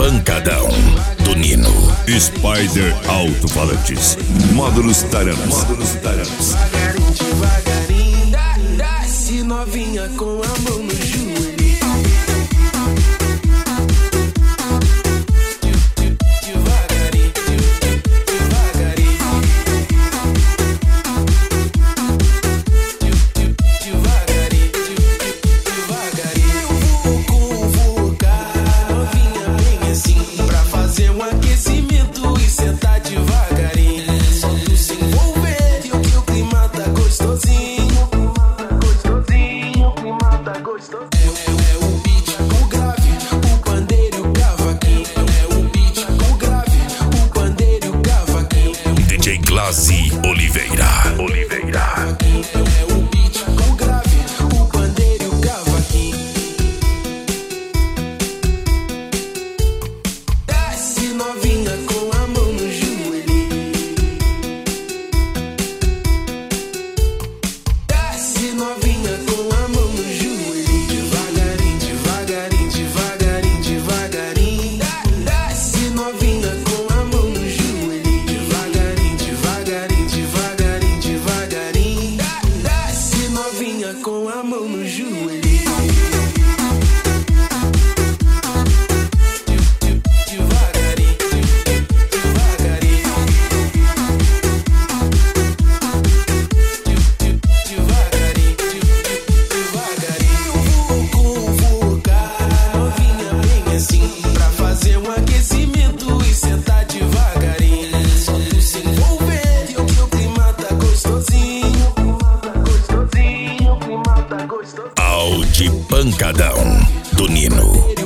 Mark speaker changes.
Speaker 1: Pancadão do Nino. Spider Alto-Falantes. Módulos Taranas.
Speaker 2: Devagarinho, devagarinho, desce novinha com a mão no joelho.
Speaker 1: Glazi Oliveira.
Speaker 2: É o beat com o grave, o pandeiro e o cavaquinho. Desce novinha com a mão no joelho. Desce novinha com a mão no joelho. Devagarinho, devagarinho, devagarinho, devagarinho. Desce novinha com a mão no joelho. Devagarinho, devagarinho, devagarinho, devagarinho. Desce novinha com a mão no joelho. Devagarinho, devagarinho. Devagarinho, devagarinho. Eu vou convocar novinha bem assim, pra fazer um aquecimento e sentar devagarinho. Só tu se envolver que o clima tá gostosinho. Gostosinho, o clima tá gostosinho.
Speaker 1: Audi Pancadão do Nino.